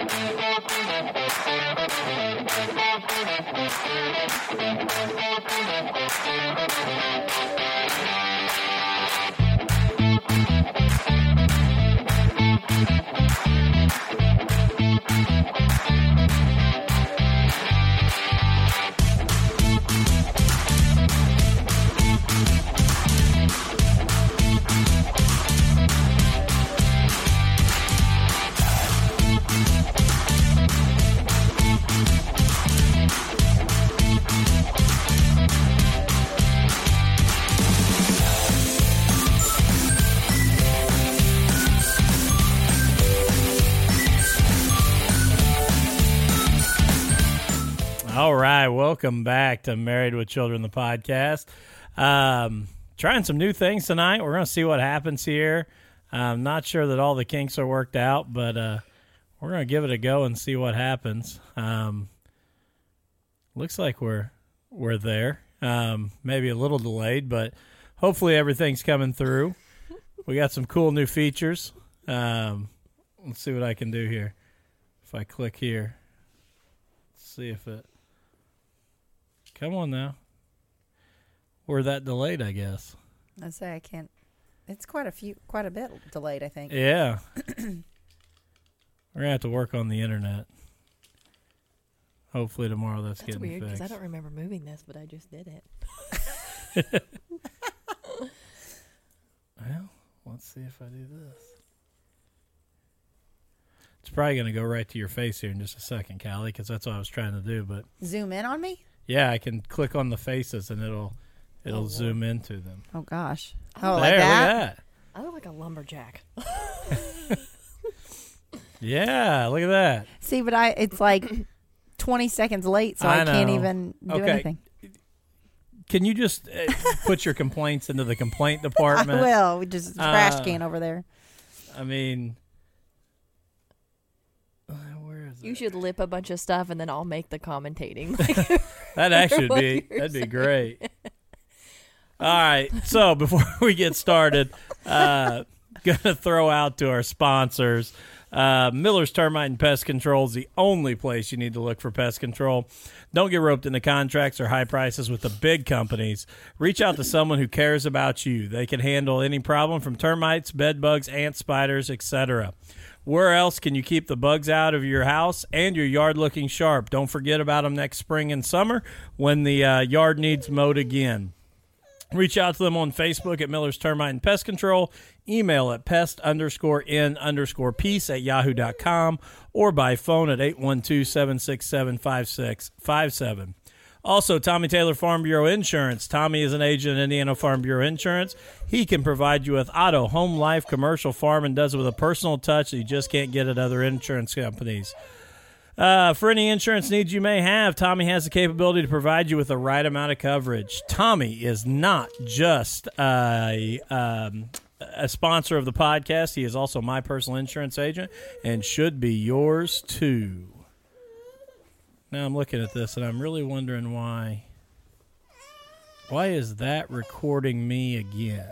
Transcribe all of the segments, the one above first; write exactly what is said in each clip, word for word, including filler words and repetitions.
All right, welcome back to Married with Children, the podcast. Um, trying some new things tonight. We're going to see what happens here. I'm not sure that all the kinks are worked out, but uh, we're going to give it a go and see what happens. Um, looks like we're we're there. Um, maybe a little delayed, but hopefully everything's coming through. We got some cool new features. Um, let's see what I can do here. If I click here, let's see if it... Come on now. We're that delayed, I guess. I say I can't. It's quite a few, quite a bit delayed, I think. Yeah. We're going to have to work on the internet. Hopefully tomorrow that's, that's getting weird, fixed. That's weird, because I don't remember moving this, but I just did it. Well, let's see if I do this. It's probably going to go right to your face here in just a second, Callie, because that's what I was trying to do. But zoom in on me? Yeah, I can click on the faces and it'll it'll oh, zoom into them. Oh gosh! Oh, oh there, like that? Look at that. I look like a lumberjack. Yeah, look at that. See, but I it's like twenty seconds late, so I, I can't even do okay. anything. Can you just uh, put your complaints into the complaint department? I will. We just a trash Uh, can over there. I mean, You should lip a bunch of stuff, and then I'll make the commentating. That'd actually be that'd be great. All right, so before we get started, uh, gonna throw out to our sponsors. Uh, Miller's Termite and Pest Control is the only place you need to look for pest control. Don't get roped into contracts or high prices with the big companies. Reach out to someone who cares about you. They can handle any problem from termites, bed bugs, ants, spiders, et cetera. Where else can you keep the bugs out of your house and your yard looking sharp? Don't forget about them next spring and summer when the uh, yard needs mowed again. Reach out to them on Facebook at Miller's Termite and Pest Control, email at pest underscore in underscore peace at yahoo dot com, or by phone at eight one two, seven six seven, five six five seven. Also, Tommy Taylor Farm Bureau Insurance. Tommy is an agent at Indiana Farm Bureau Insurance. He can provide you with auto, home, life, commercial, farm, and does it with a personal touch that you just can't get at other insurance companies. Uh, for any insurance needs you may have, Tommy has the capability to provide you with the right amount of coverage. Tommy is not just a, um, a sponsor of the podcast. He is also my personal insurance agent and should be yours too. Now I'm looking at this, and I'm really wondering why. Why is that recording me again?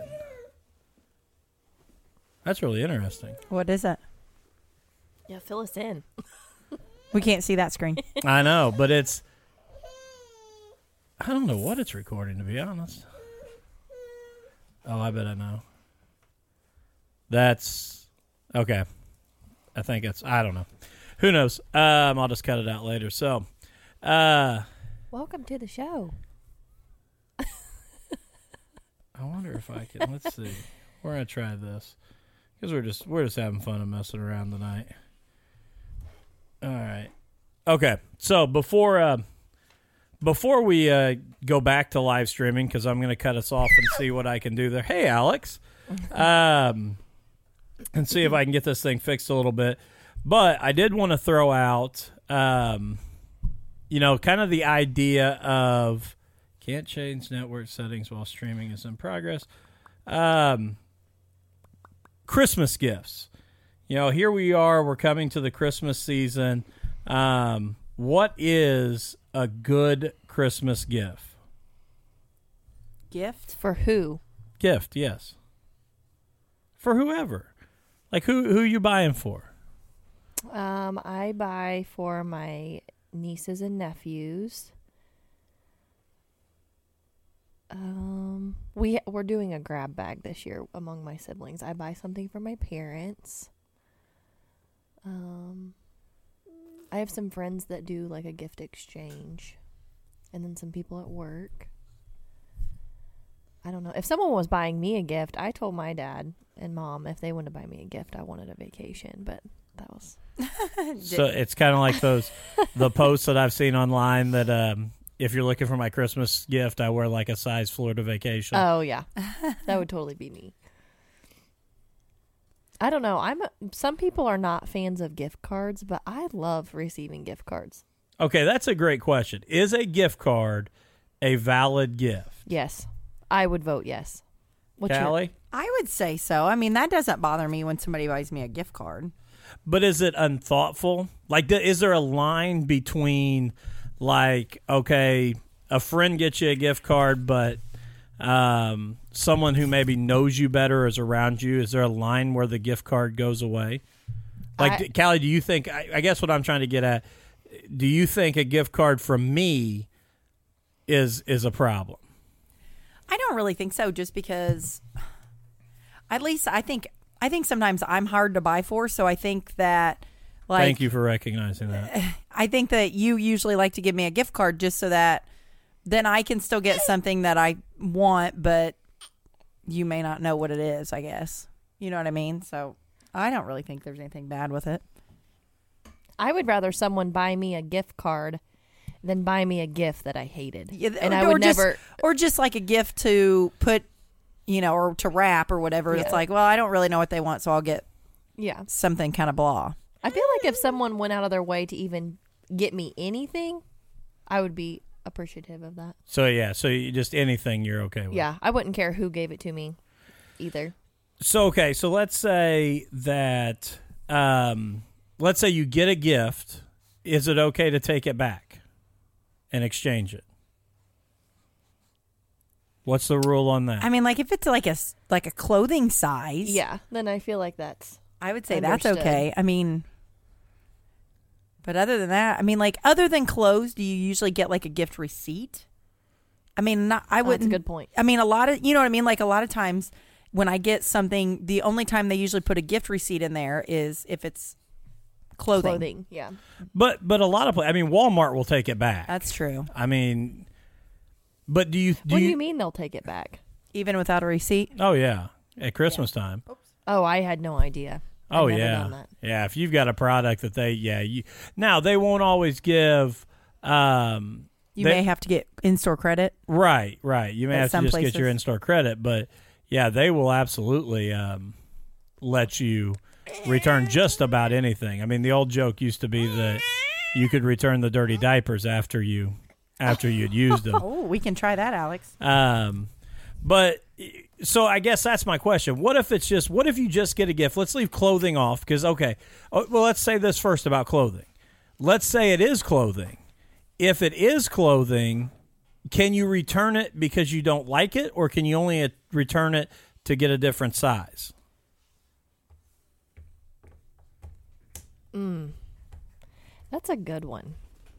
That's really interesting. What is it? Yeah, fill us in. We can't see that screen. I know, but it's... I don't know what it's recording, to be honest. Oh, I bet I know. That's... Okay. I think it's... I don't know. Who knows? Um, I'll just cut it out later. So, uh, welcome to the show. I wonder if I can. Let's see. We're gonna try this because we're just we're just having fun and messing around tonight. All right. Okay. So before uh, before we uh, go back to live streaming, because I'm gonna cut us off and see what I can do there. Hey, Alex. Um, and see if I can get this thing fixed a little bit. But I did want to throw out, um, you know, kind of the idea of can't change network settings while streaming is in progress. Um, Christmas gifts. You know, here we are. We're coming to the Christmas season. Um, what is a good Christmas gift? Gift? For who? Gift, yes. For whoever. Like, who who you buying for? Um, I buy for my nieces and nephews. Um, we we're doing a grab bag this year among my siblings. I buy something for my parents. Um, I have some friends that do like a gift exchange, and then some people at work. I don't know. If someone was buying me a gift, I told my dad and mom if they wanted to buy me a gift, I wanted a vacation, but that was. So it's kind of like those the posts that I've seen online that um, if you're looking for my Christmas gift, I wear like a size Florida Vacation. Oh yeah, that would totally be me. I don't know. I'm. A, some people are not fans of gift cards, but I love receiving gift cards. Okay, that's a great question. Is a gift card a valid gift? Yes, I would vote yes. What's your- Callie? I would say so. I mean, that doesn't bother me when somebody buys me a gift card. But is it unthoughtful? Like, th- is there a line between, like, okay, a friend gets you a gift card, but um, someone who maybe knows you better is around you? Is there a line where the gift card goes away? Like, I- d- Callie, do you think, I, I guess what I'm trying to get at, do you think a gift card from me is is a problem? I don't really think so, just because at least I think I think sometimes I'm hard to buy for, so I think that like Thank you for recognizing that. I think that you usually like to give me a gift card just so that then I can still get something that I want, but you may not know what it is, I guess. You know what I mean? So I don't really think there's anything bad with it. I would rather someone buy me a gift card than buy me a gift that I hated. Yeah, and or, I would or just, never. or just like a gift to put, you know, or to wrap or whatever. Yeah. It's like, well, I don't really know what they want, so I'll get Yeah. something kind of blah. I feel like if someone went out of their way to even get me anything, I would be appreciative of that. So, yeah, so you just anything you're okay with. Yeah, I wouldn't care who gave it to me either. So, okay, so let's say that, um, let's say you get a gift. Is it okay to take it back and exchange it? What's the rule on that? I mean, like if it's like a s- like a clothing size, Yeah, then I feel like that's I would say that's Understood. okay. I mean, but other than that, I mean, like other than clothes, do you usually get like a gift receipt? I mean, not, I oh, that's wouldn't. a good point. I mean, a lot of you know what I mean. Like a lot of times when I get something, the only time they usually put a gift receipt in there is if it's clothing. Clothing, yeah. but but a lot of pla- I mean, Walmart will take it back. That's true. I mean, but do you do what you, do you mean they'll take it back? Even without a receipt. Oh yeah, at Christmas time. Oh, I had no idea. I've Oh never yeah, done that. yeah. If you've got a product that they yeah you now they won't always give. Um, You they- may have to get in-store credit. Right, right. You may At have to some just get your places. in-store credit, but yeah, they will absolutely um, let you return just about anything. I mean, the old joke used to be that you could return the dirty diapers after you after you'd used them. Oh, we can try that, Alex. Um, but so I guess that's my question. What if it's just what if you just get a gift? Let's leave clothing off because okay. Oh, well, let's say this first about clothing. Let's say it is clothing. If it is clothing, can you return it because you don't like it, or can you only uh, return it to get a different size? Mm. That's a good one.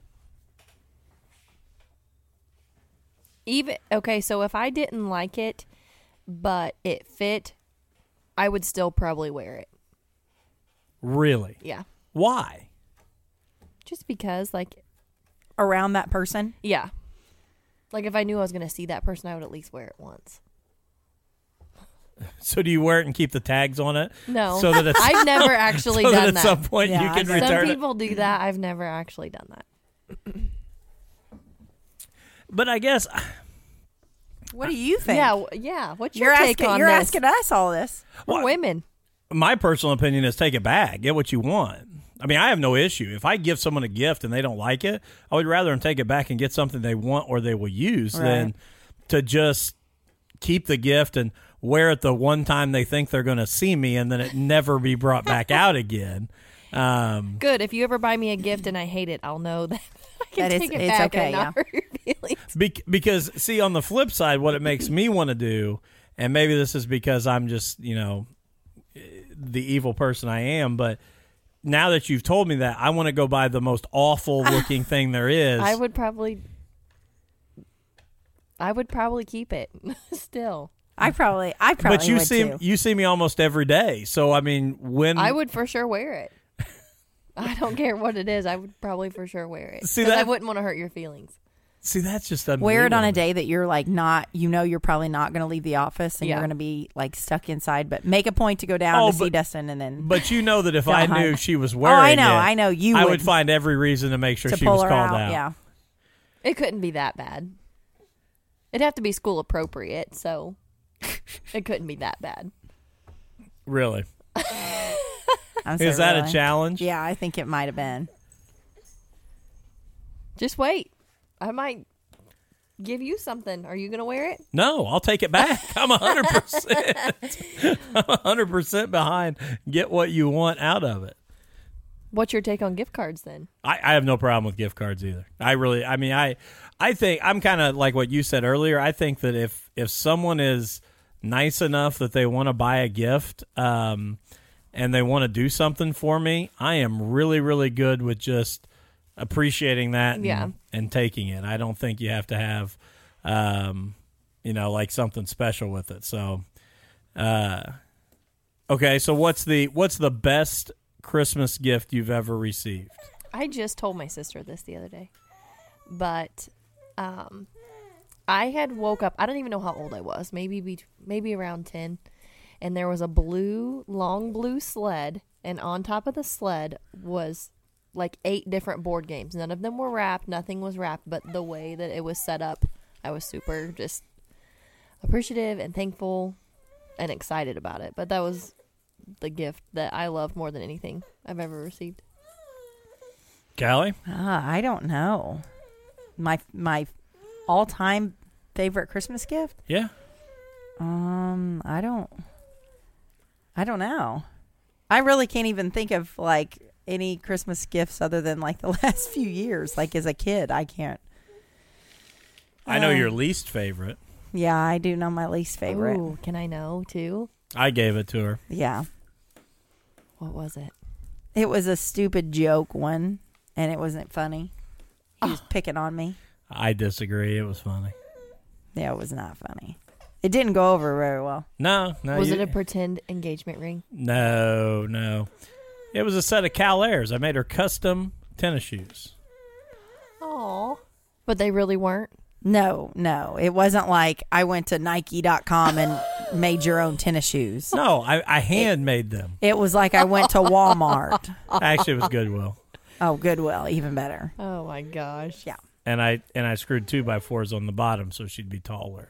Even okay, so if I didn't like it, but it fit, I would still probably wear it. Really? Yeah. Why? Just because, like, Around that person. yeah. Like, if I knew I was going to see that person, I would at least wear it once. So do you wear it and keep the tags on it? No. So that it's, I've never actually so that done at that. some point Yeah, you can I've never- Some return it. people do that. I've never actually done that. But I guess What do you think? Yeah, w- yeah. What's your You're take asking. on You're this? asking us all this. We're Well, women. my personal opinion is take it back. Get what you want. I mean, I have no issue. If I give someone a gift and they don't like it, I would rather them take it back and get something they want or they will use Right. than to just keep the gift and wear it the one time they think they're going to see me and then it never be brought back out again. Um, Good. If you ever buy me a gift and I hate it, I'll know that I can That it's- take it it's back okay, and not hurt your feelings. Be- because see, on the flip side, what it makes me want to do, and maybe this is because I'm just, you know, the evil person I am, but now that you've told me that, I want to go buy the most awful looking thing there is. I would probably, I would probably keep it still. I probably, I probably But you would see, too. you see me almost every day. So I mean, when I would for sure wear it. I don't care what it is. I would probably for sure wear it. See 'Cause I that- wouldn't want to hurt your feelings. see, that's just unbelievable. Wear it on a day that you're like not, you know, you're probably not going to leave the office and Yeah. you're going to be like stuck inside. But make a point to go down Oh, to see but- Dustin and then. But you know that if I God. knew she was oh, wearing I know, it, I know you. I would, would find every reason to make sure to she pull was her called out. out. Yeah. It couldn't be that bad. It'd have to be school appropriate, so it couldn't be that bad. Really? I'm Is so that really. a challenge? Yeah, I think it might have been. Just wait. I might give you something. Are you going to wear it? No, I'll take it back. I'm one hundred percent. I'm one hundred percent behind. Get what you want out of it. What's your take on gift cards then? I, I have no problem with gift cards either. I really, I mean, I, I think I'm kind of like what you said earlier. I think that if if someone is nice enough that they want to buy a gift, um, and they want to do something for me, I am really, really good with just appreciating that and, Yeah. and taking it. I don't think you have to have, um, you know, like something special with it. So, uh, okay. So what's the what's the best Christmas gift you've ever received? I just told my sister this the other day. But um, I had woke up. I don't even know how old I was. Maybe be, maybe around ten. And there was a blue, long blue sled. And on top of the sled was like eight different board games. None of them were wrapped. Nothing was wrapped. But the way that it was set up, I was super just appreciative and thankful and excited about it. But that was the gift that I loved more than anything I've ever received. Callie? Ah, I don't know. My my all time favorite Christmas gift? Yeah. Um, I don't. I don't know. I really can't even think of like any Christmas gifts other than like the last few years. Like as a kid, I can't. I know Uh, your least favorite. Yeah, I do know my least favorite. Ooh, can I know too? I gave it to her. Yeah, What was it? it was a stupid joke one, and it wasn't funny. He was picking on me. I disagree. It was funny. Yeah, it was not funny. It didn't go over very well. No, no. Was you- it a pretend engagement ring? No, no. It was a set of Cal Airs. I made her custom tennis shoes. Oh, but they really weren't. No, no. It wasn't like I went to Nike dot com and made your own tennis shoes. No, I, I handmade them. It was like I went to Walmart. Actually, it was Goodwill. Oh, Goodwill, even better. Oh my gosh. Yeah. And I and I screwed two by fours on the bottom so she'd be taller.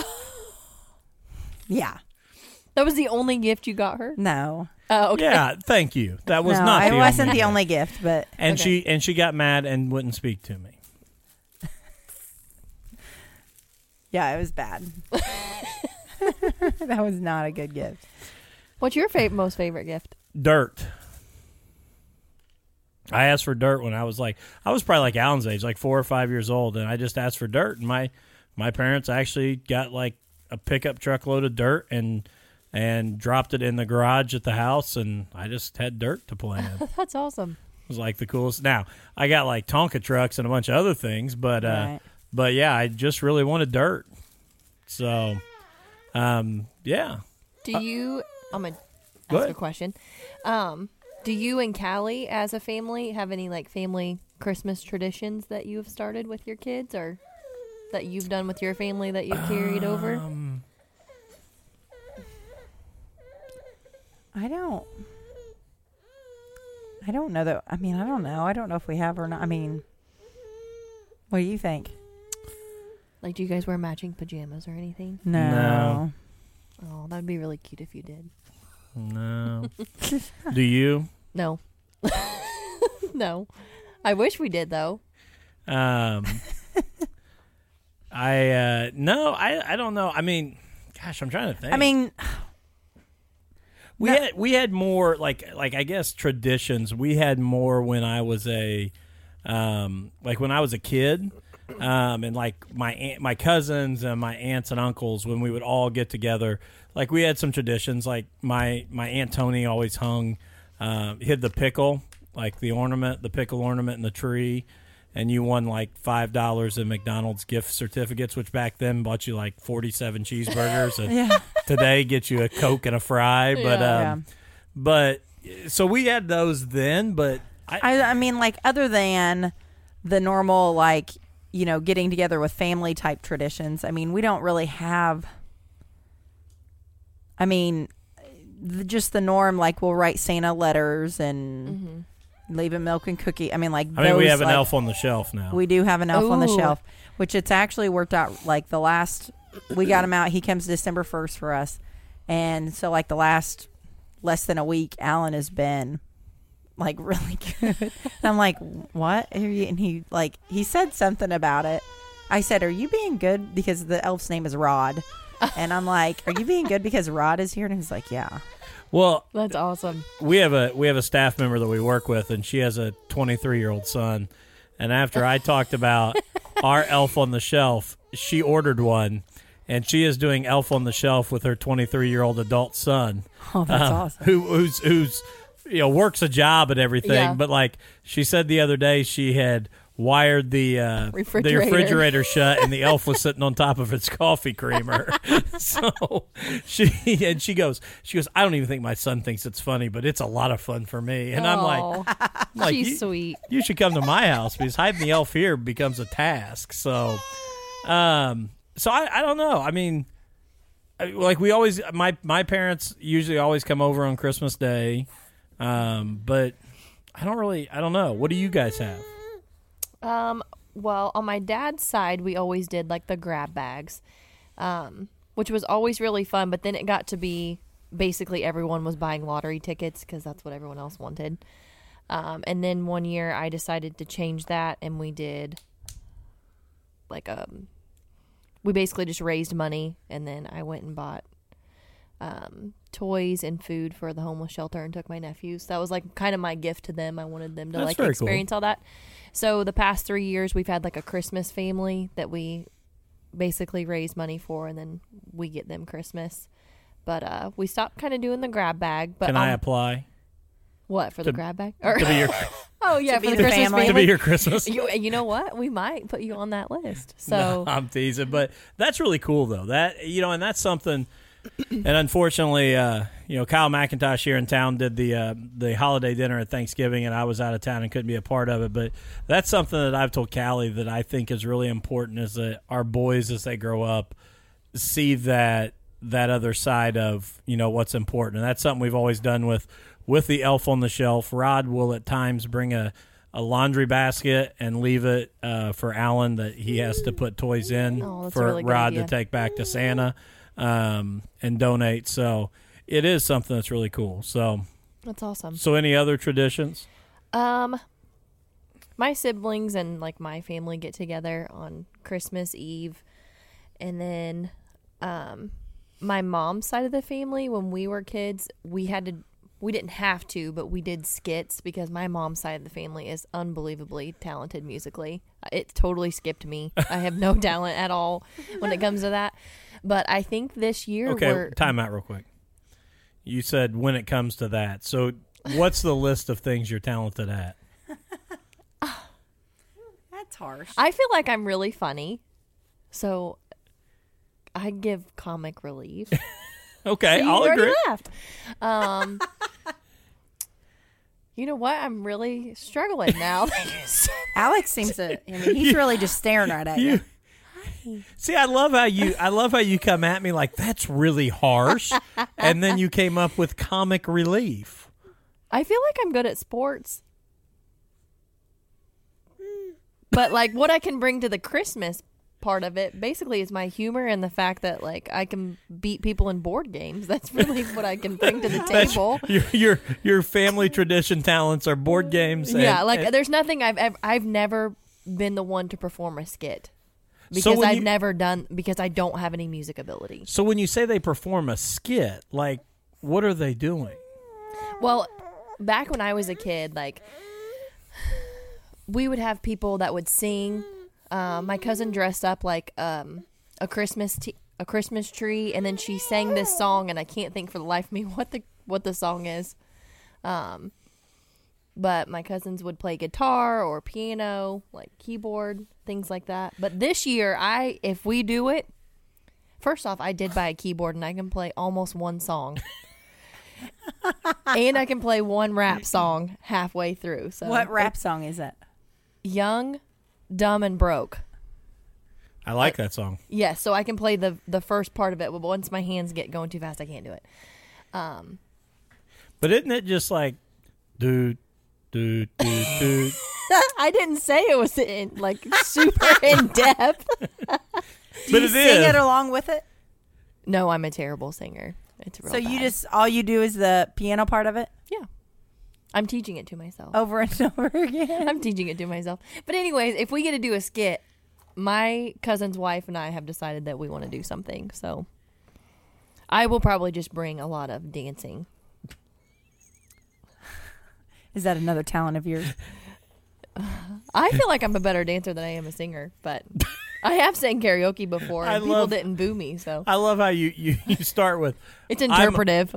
Yeah. That was the only gift you got her? No. Oh, okay. Yeah, thank you. That was no, not it the wasn't only the gift. only gift, but And Okay. she and she got mad and wouldn't speak to me. yeah, it was bad. That was not a good gift. What's your fav- most favorite gift? Dirt. I asked for dirt when I was like, I was probably like Alan's age, like four or five years old, and I just asked for dirt. And my my parents actually got like a pickup truck load of dirt and and dropped it in the garage at the house, and I just had dirt to play in. It That's awesome. was like the coolest. Now I got like Tonka trucks and a bunch of other things, but uh, Right. but yeah, I just really wanted dirt. So, um, yeah. Do you? I'm gonna Go ask ahead. a question. Um, do you and Callie, as a family, have any like family Christmas traditions that you have started with your kids, or that you've done with your family that you've carried over? Um, I don't. I don't know that. I mean, I don't know. I don't know if we have or not. I mean, what do you think? Like, do you guys wear matching pajamas or anything? No. No. Oh, that'd be really cute if you did. no. Do you? No. No. I wish we did though. Um, I uh, no, I I don't know. I mean, gosh, I'm trying to think. I mean, we no- had we had more like like I guess traditions. We had more when I was a um like when I was a kid. Um, and like my aunt, my cousins and my aunts and uncles, when we would all get together, like we had some traditions. Like my my aunt Tony always hung um, hid the pickle, like the ornament, the pickle ornament in the tree, and you won like five dollars in McDonald's gift certificates, which back then bought you like forty-seven cheeseburgers, and Yeah. today get you a Coke and a fry. But Yeah. um, but so we had those then, but I, I, I mean, like, other than the normal, like, you know, getting together with family type traditions, I mean, we don't really have, I mean, the, just the norm, like, we'll write Santa letters and Mm-hmm. leave him milk and cookie. I mean, like, I mean, we those, have an like, elf on the shelf now. We do have an elf on the Ooh. shelf, which it's actually worked out, like, the last, we got him out, he comes December first for us. And so, like, the last less than a week, Alan has been like really good. And I'm like, what? And he like he said something about it. I said, are you being good because the elf's name is Rod? And I'm like, are you being good because Rod is here? And he's like, yeah. Well, That's awesome. we have a we have a staff member that we work with, and she has a twenty-three year old son. And after I talked about our elf on the shelf, she ordered one, and she is doing elf on the shelf with her twenty-three year old adult son. Oh, that's um, awesome. Who who's who's you know works a job and everything, Yeah. but like she said the other day, she had wired the uh, the Refrigerator. refrigerator shut, and the elf was sitting on top of its coffee creamer. So she and she goes, she goes, I don't even think my son thinks it's funny, but it's a lot of fun for me. And I'm like, Aw. I'm like, she's you, sweet. you should come to my house because hiding the elf here becomes a task. So, um, so I, I don't know. I mean, I- like we always, my my parents usually always come over on Christmas Day, um, but I don't really, I don't know. What do you guys have? Um, well, on my dad's side, we always did like the grab bags, um, which was always really fun. But then it got to be basically everyone was buying lottery tickets because that's what everyone else wanted. Um, and then one year I decided to change that, and we did like um, we basically just raised money, and then I went and bought um toys and food for the homeless shelter and took my nephews. That was like kind of my gift to them. I wanted them to That's like very cool. experience all that. So the past three years we've had like a Christmas family that we basically raise money for, and then we get them Christmas. But uh we stopped kind of doing the grab bag. But Can I um, apply what for to- the grab bag? Or, to be your oh yeah, To for be the, the Christmas family. to family. be your Christmas? you, you know what? We might put you on that list. So No, I'm teasing, but that's really cool though. That you know, and that's something. And unfortunately, uh, you know, Kyle McIntosh here in town did the uh, the holiday dinner at Thanksgiving, and I was out of town and couldn't be a part of it. But that's something that I've told Callie that I think is really important: is that our boys, as they grow up, see that that other side of you know what's important, and that's something we've always done with with the elf on the shelf. Rod will at times bring a a laundry basket and leave it uh, for Alan that he has to put toys in Oh, that's a for really good Rod idea. to take back to Santa um, and donate. So it is something that's really cool. So, that's awesome. so any other traditions? Um, my siblings and like my family get together on Christmas Eve, and then, um, my mom's side of the family, when we were kids, we had to, we didn't have to, but we did skits because my mom's side of the family is unbelievably talented musically. It totally skipped me. I have no talent at all when it comes to that. But I think this year Okay, we're time out real quick. You said when it comes to that. So what's the list of things you're talented at? That's harsh. I feel like I'm really funny, so I give comic relief. Okay, See, you I'll already agree. laughed. Um, you know what? I'm really struggling now. Alex seems to, I mean, he's really just staring right at you. You, see, I love how you I love how you come at me like that's really harsh, and then you came up with comic relief. I feel like I'm good at sports, but like what I can bring to the Christmas part of it basically is my humor and the fact that like I can beat people in board games. That's really what I can bring to the That's- table. Your your your family tradition talents are board games. And, Yeah, like and- there's nothing I've ever I've never been the one to perform a skit because So when I've you- never done because I don't have any music ability. so when you say they perform a skit, like what are they doing? Well, back when I was a kid, like we would have people that would sing. Uh, my cousin dressed up like um, a Christmas t- a Christmas tree, and then she sang this song, and I can't think for the life of me what the what the song is. Um, but my cousins would play guitar or piano, like keyboard, things like that. But this year, I if we do it, first off, I did buy a keyboard and I can play almost one song. And I can play one rap song halfway through. So What rap song is that? Young, Dumb, and Broke. I like that song. Yes, so I can play the the first part of it, but once my hands get going too fast, I can't do it. Um, But isn't it just like, dude, dude, dude, dude? I didn't say it was in, like super in depth. Do But you it sing is. it along with it? No, I'm a terrible singer. It's real So you bad. just all you do is the piano part of it yeah. I'm teaching it to myself. over and over again. I'm teaching it to myself. But anyways, if we get to do a skit, my cousin's wife and I have decided that we want to do something. So I will probably just bring a lot of dancing. Is that another talent of yours? I feel like I'm a better dancer than I am a singer, but I have sang karaoke before and I people love- didn't boo me, so I love how you, you, you start with, it's interpretive.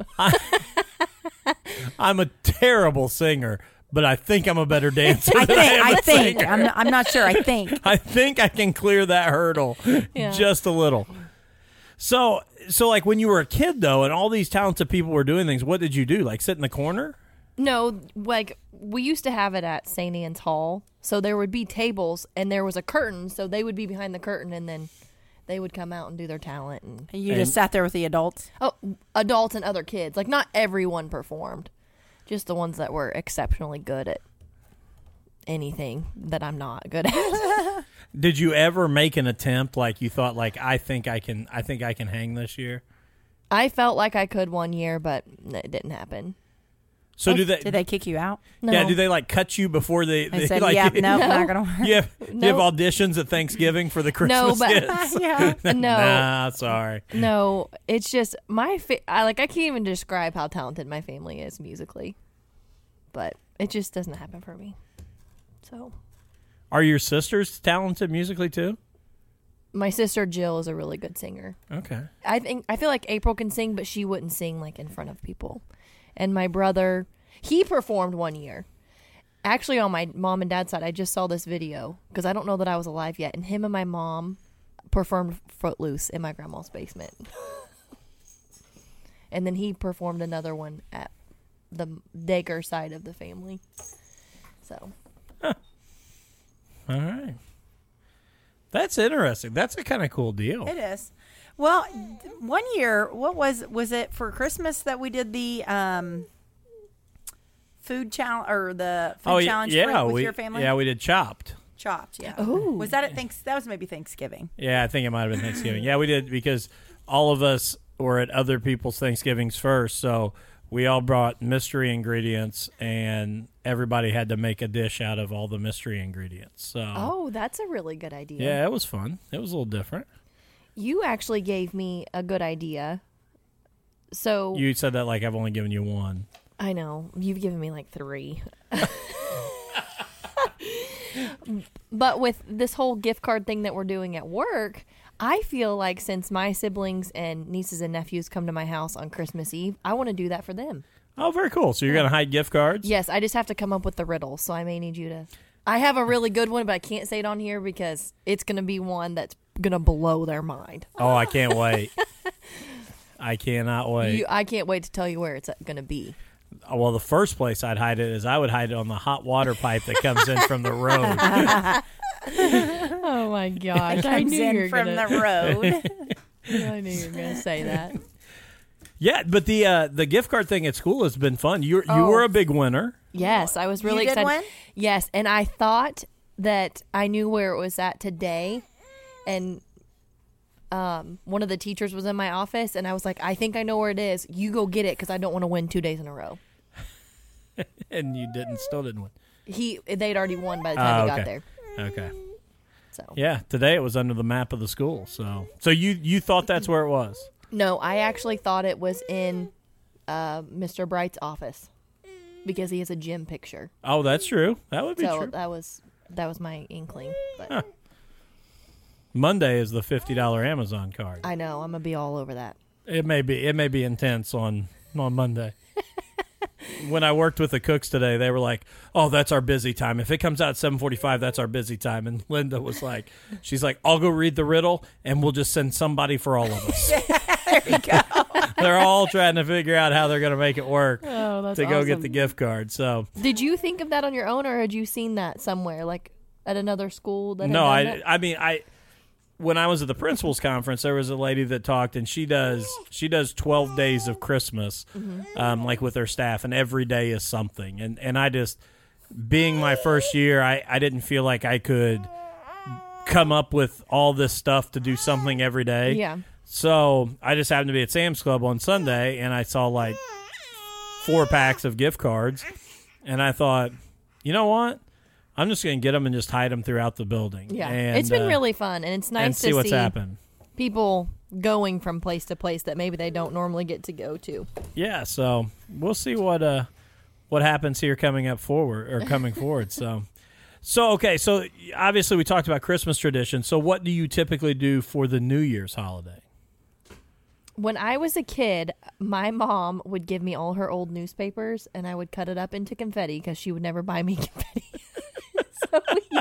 I'm a terrible singer, but I think I'm a better dancer I than think. I am I a think. singer. I'm not, I'm not sure. I think. I think I can clear that hurdle Yeah. just a little. So, so like when you were a kid though, and all these talented people were doing things, what did you do? Like sit in the corner? No, like we used to have it at Saint Anne's Hall. So there would be tables and there was a curtain, so they would be behind the curtain and then they would come out and do their talent and You And- just sat there with the adults. oh, adults and other kids. Like not everyone performed. Just the ones that were exceptionally good at anything that I'm not good at. Did you ever make an attempt like you thought like I think I can I think I can hang this year? I felt like I could one year, but it didn't happen. So do they, Did they kick you out? No. Yeah, do they like cut you before they, They they said, like "Yeah, you, no, No. not gonna work." you have, you have No. auditions at Thanksgiving for the Christmas No, but- kids? yeah. No. Nah, sorry. No, it's just my fa- I like I can't even describe how talented my family is musically. But it just doesn't happen for me. So, Are your sisters talented musically too? my sister Jill is a really good singer. Okay. I think I feel like April can sing, but she wouldn't sing like in front of people. And my brother, he performed one year. Actually, on my mom and dad's side, I just saw this video because I don't know that I was alive yet. And him and my mom performed Footloose in my grandma's basement. And then he performed another one at the Dager side of the family. So, All right. That's interesting. That's a kind of cool deal. It is. Well, one year, what was was it for Christmas that we did the um, food challenge or the food oh yeah, challenge yeah, for, with we, your family? yeah, we did Chopped. Chopped. Yeah. Ooh. Was that at thanks? That was maybe Thanksgiving. Yeah, I think it might have been Thanksgiving. Yeah, we did because all of us were at other people's Thanksgivings first, so we all brought mystery ingredients, and everybody had to make a dish out of all the mystery ingredients. So, oh, that's a really good idea. yeah, it was fun. It was a little different. You actually gave me a good idea. So You said that like I've only given you one. I know you've given me like three. But with this whole gift card thing that we're doing at work, I feel like since my siblings and nieces and nephews come to my house on Christmas Eve, I want to do that for them. Oh, very cool. So you're going to hide gift cards? Yes, I just have to come up with the riddle, so I may need you to. I have a really good one, but I can't say it on here because it's going to be one that's going to blow their mind. Oh, I can't wait. I cannot wait. You, I can't wait to tell you where it's going to be. Well, the first place I'd hide it is I would hide it on the hot water pipe that comes in from the road. Oh my gosh! I Comes knew you in were from gonna, the road. I knew you were going to say that. Yeah, but the uh, the gift card thing at school has been fun. You you Oh. were a big winner. Yes, I was really You did excited. win? Yes, and I thought that I knew where it was at today, and um, one of the teachers was in my office, and I was like, "I think I know where it is. You go get it because I don't want to win two days in a row." And you didn't, still didn't win. He they'd already won by the time Oh, he got okay. there. Okay. So Yeah, today it was under the map of the school. So so you you thought that's where it was. no, I actually thought it was in uh, Mister Bright's office because he has a gym picture. Oh, that's true. That would be So true. that was that was my inkling. But Huh. Monday is the fifty dollar Amazon card. I know I'm gonna be all over that. It may be it may be intense on on Monday. when I worked with the cooks today, they were like, "Oh, that's our busy time. If it comes out at seven forty-five, that's our busy time." And Linda was like, "She's like, I'll go read the riddle, and we'll just send somebody for all of us." There you go. They're all trying to figure out how they're going to make it work Oh, that's to go get awesome. the gift card. So Did you think of that on your own, or had you seen that somewhere, like at another school? That had no, done I, that? I mean, I. When I was at the principals conference, there was a lady that talked, and she does she does twelve days of Christmas, Mm-hmm. um, like with her staff, and every day is something. And and I just, being my first year, I, I didn't feel like I could come up with all this stuff to do something every day. Yeah. So I just happened to be at Sam's Club on Sunday, and I saw like four packs of gift cards, and I thought, you know what? I'm just going to get them and just hide them throughout the building. Yeah. and, It's been uh, really fun, and it's nice and see to what's see happened. people going from place to place that maybe they don't normally get to go to. Yeah, so we'll see what uh what happens here coming up forward or coming forward. So, so okay, so obviously we talked about Christmas traditions. So, what do you typically do for the New Year's holiday? When I was a kid, my mom would give me all her old newspapers, and I would cut it up into confetti because she would never buy me confetti. so,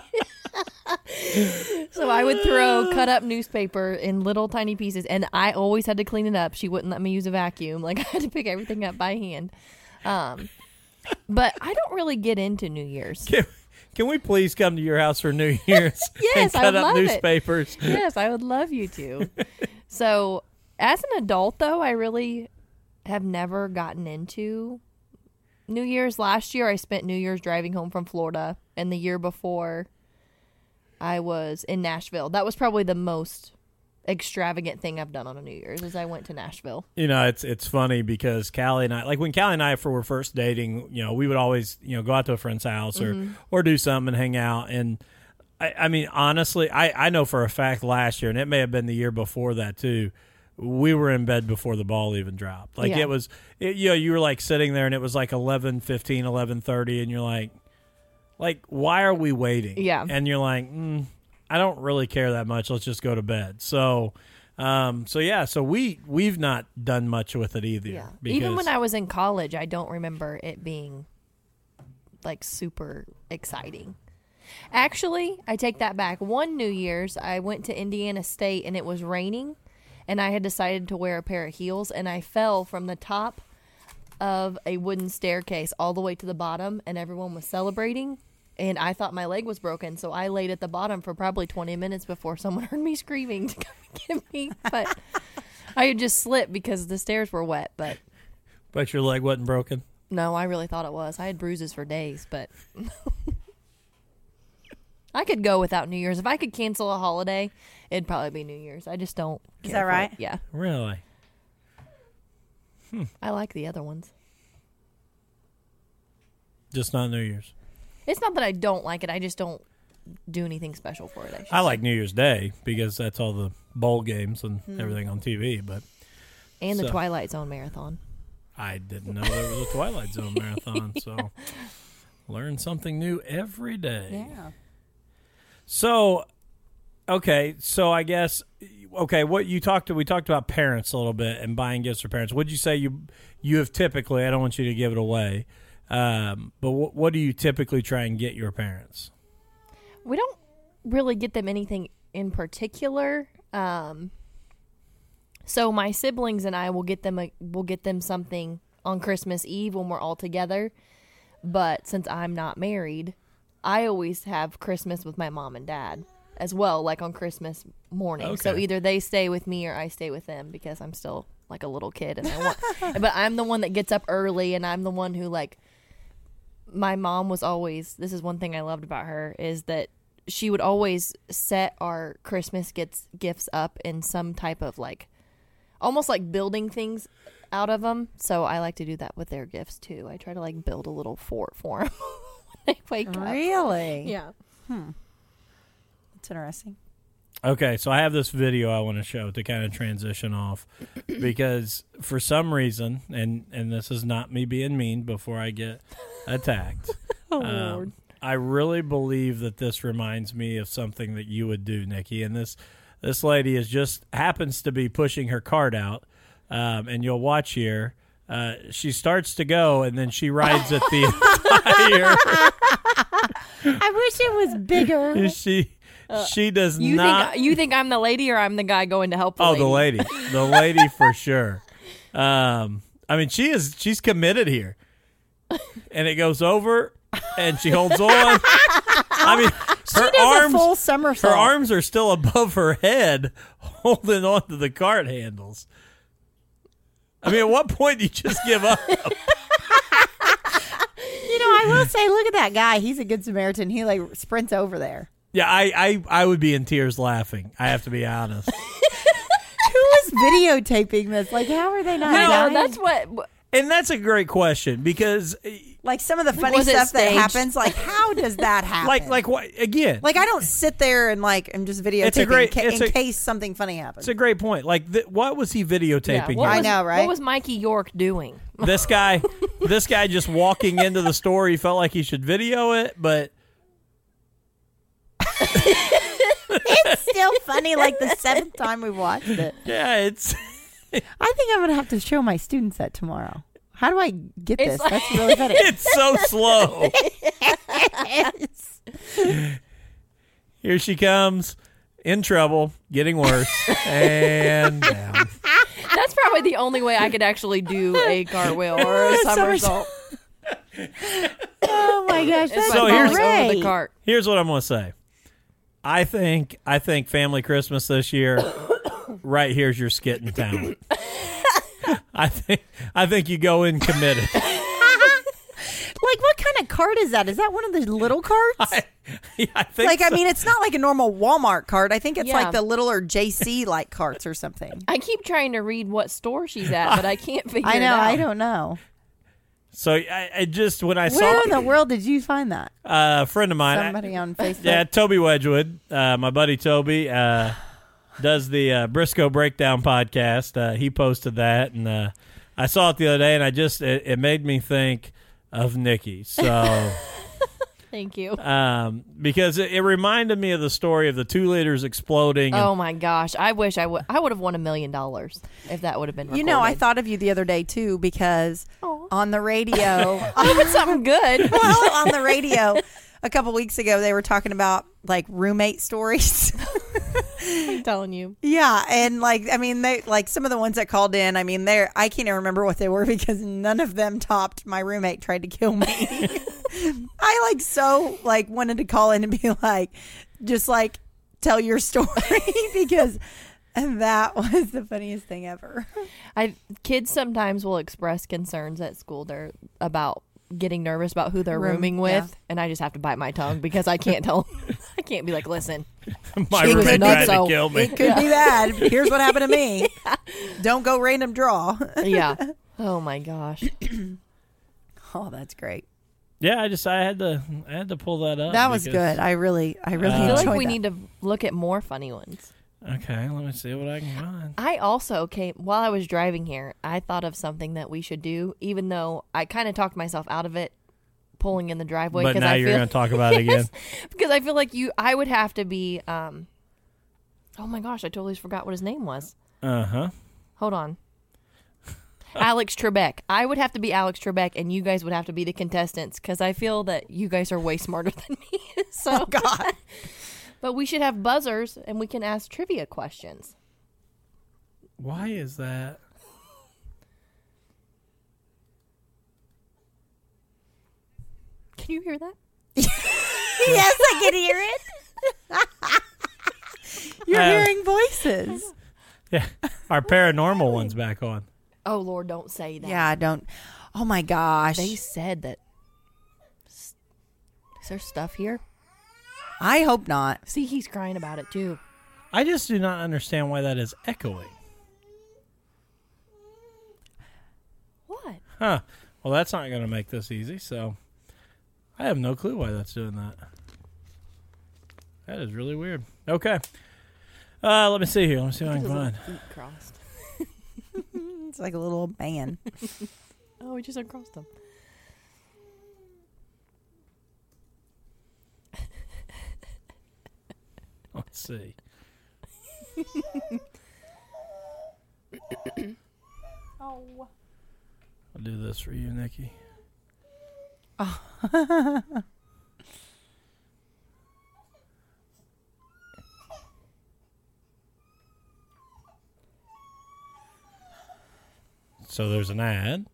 we- so I would throw cut up newspaper in little tiny pieces, and I always had to clean it up. She wouldn't let me use a vacuum. Like, I had to pick everything up by hand. Um, but I don't really get into New Year's. Can, can we please come to your house for New Year's Yes, and I cut would up love it. newspapers? Yes, I would love you to. So, as an adult, though, I really have never gotten into New Year's. Last year, I spent New Year's driving home from Florida, and the year before, I was in Nashville. That was probably the most extravagant thing I've done on a New Year's, is I went to Nashville. You know, it's it's funny because Callie and I, like when Callie and I were first dating, you know, we would always, you know, go out to a friend's house or, Mm-hmm. or do something and hang out. And I, I mean, honestly, I, I know for a fact last year, and it may have been the year before that too, we were in bed before the ball even dropped. Like Yeah. it was, it, you know, you were like sitting there and it was like eleven fifteen, eleven thirty, and you're like, like, why are we waiting? Yeah. And you're like, mm, I don't really care that much. Let's just go to bed. So, um, so yeah, so we we've not done much with it either. Yeah. because- Even when I was in college, I don't remember it being like super exciting. Actually, I take that back. One New Year's, I went to Indiana State and it was raining, and I had decided to wear a pair of heels, and I fell from the top of a wooden staircase all the way to the bottom, and everyone was celebrating, and I thought my leg was broken, so I laid at the bottom for probably twenty minutes before someone heard me screaming to come get me. But I had just slipped because the stairs were wet. But but your leg wasn't broken. no, I really thought it was. I had bruises for days, but I could go without New Year's. If I could cancel a holiday, it'd probably be New Year's. I just don't Is care that for right? it. Yeah. Really? I like the other ones. Just not New Year's. It's not that I don't like it. I just don't do anything special for it. I, should I say. like New Year's Day because that's all the bowl games and everything on T V. But And the so- Twilight Zone marathon. I didn't know there was a Twilight Zone marathon. So learn something new every day. Yeah. So, okay, so I guess okay, what you talked to we talked about parents a little bit and buying gifts for parents. Would you say you you have typically? I don't want you to give it away, um, but what, what do you typically try and get your parents? We don't really get them anything in particular. Um, so my siblings and I will get them a, will get them something on Christmas Eve when we're all together. But since I'm not married, I always have Christmas with my mom and dad as well, like on Christmas morning. So Okay. either they stay with me or I stay with them because I'm still like a little kid and I want but I'm the one that gets up early, and I'm the one who, like, my mom was always, this is one thing I loved about her, is that she would always set our Christmas gifts gifts up in some type of, like, almost like building things out of them. So I like to do that with their gifts too. I try to, like, build a little fort for them when they wake up. Really? Yeah. That's interesting. Okay, so I have this video I want to show to kind of transition off because for some reason, and and this is not me being mean before I get attacked. Oh, um, Lord. I really believe that this reminds me of something that you would do, Nikki. And this this lady is just happens to be pushing her cart out, um, and you'll watch here. uh, she starts to go, and then she rides it the entire. I wish it was bigger. she she does You not. think you think I'm the lady or I'm the guy going to help the oh, lady? the lady, the lady for sure. Um, I mean, she is she's committed here, and it goes over, and she holds on. I mean, her She does arms, a full somersault. her arms are still above her head, holding on to the cart handles. I mean, at what point do you just give up? You know, I will say, look at that guy. He's a good Samaritan. He like sprints over there. Yeah, I, I, I would be in tears laughing. I have to be honest. Who is videotaping this? Like, how are they not No, dying? that's what. And that's a great question because, Like some of the funny Was it stuff that staged? happens. Like, how does that happen? like, like what again? Like I don't sit there and like I'm just videotaping It's a great- in, ca- it's in a- case something funny happens. It's a great point. Like, th- what was he videotaping? Yeah, what here? I was- know, right? What was Mikey York doing? This guy, this guy just walking into the store. He felt like he should video it, but It's still funny. Like the seventh time we watched it. yeah, it's I think I'm gonna have to show my students that tomorrow. How do I get It's this? like- That's really funny. it's so slow. Here she comes, in trouble, getting worse, and down. That's probably the only way I could actually do a cartwheel or a somersault. Oh my gosh, It's that's So like here's- falling over great. the cart. Here's what I'm gonna say. I think I think Family Christmas this year. Right here's your skit in town. I think I think you go in committed. Like, what kind of cart is that? Is that one of the little carts? I, yeah, I think like, I so. mean, it's not like a normal Walmart cart. I think it's Yeah. like the littler J C like carts or something. I keep trying to read what store she's at, but I can't figure I it know. out. I don't know. So I, I just when I Where in saw the world did you find that? uh, a friend of mine, I- Somebody on Facebook. yeah, Toby Wedgwood, uh, my buddy Toby, uh, does the uh, Briscoe Breakdown podcast. Uh, he posted that, and uh, I saw it the other day, and I just it, it made me think of Nikki. So. Thank you. Um, because it, it reminded me of the story of the two liters exploding. And Oh my gosh! I wish I would. I would have won a million dollars if that would have been. You know, I recorded. thought of you the other day too because Aw. on the radio, It's something good. well, on the radio a couple weeks ago, they were talking about like roommate stories. I'm telling you. Yeah, and like I mean, they like some of the ones that called in. I mean, they're I can't even remember what they were because none of them topped my roommate tried to kill me. I like so like wanted to call in and be like, just like tell your story because that was the funniest thing ever. I kids sometimes will express concerns at school. They're about getting nervous about who they're Room- rooming with, yeah. and I just have to bite my tongue because I can't tell. I can't be like, listen. my She was roommate tried nutso. to kill me. It could be bad. Here's what happened to me. Don't go random draw. Yeah. Oh my gosh. Oh, that's great. Yeah, I just I had to I had to pull that up. That was because- good. I really, I really Uh, I feel enjoyed like we that. need to look at more funny ones. Okay, let me see what I can find. I also came while I was driving here. I thought of something that we should do, even though I kind of talked myself out of it, pulling in the driveway. But 'cause now I you're feel, going to talk about it again. because I feel like you. I would have to be. Um, oh my gosh! I totally forgot what his name was. Uh huh. Hold on. Alex Trebek. I would have to be Alex Trebek, and you guys would have to be the contestants because I feel that you guys are way smarter than me. so, Oh God. but we should have buzzers, and we can ask trivia questions. Why is that? Can you hear that? Yes, I can hear it. You're Uh, hearing voices. Yeah, our paranormal one's back on. Oh Lord, don't say that. Yeah, I don't. Oh my gosh. They said that. Is there stuff here? I hope not. See, he's crying about it too. I just do not understand why that is echoing. What? Huh. Well, that's not going to make this easy, so I have no clue why that's doing that. That is really weird. Okay. Uh, let me see here. Let me see what I can find. Feet crossed. It's like a little band. Oh, we just uncrossed them. Let's see. Oh. Oh. I'll do this for you, Nikki. Oh. So there's an ad.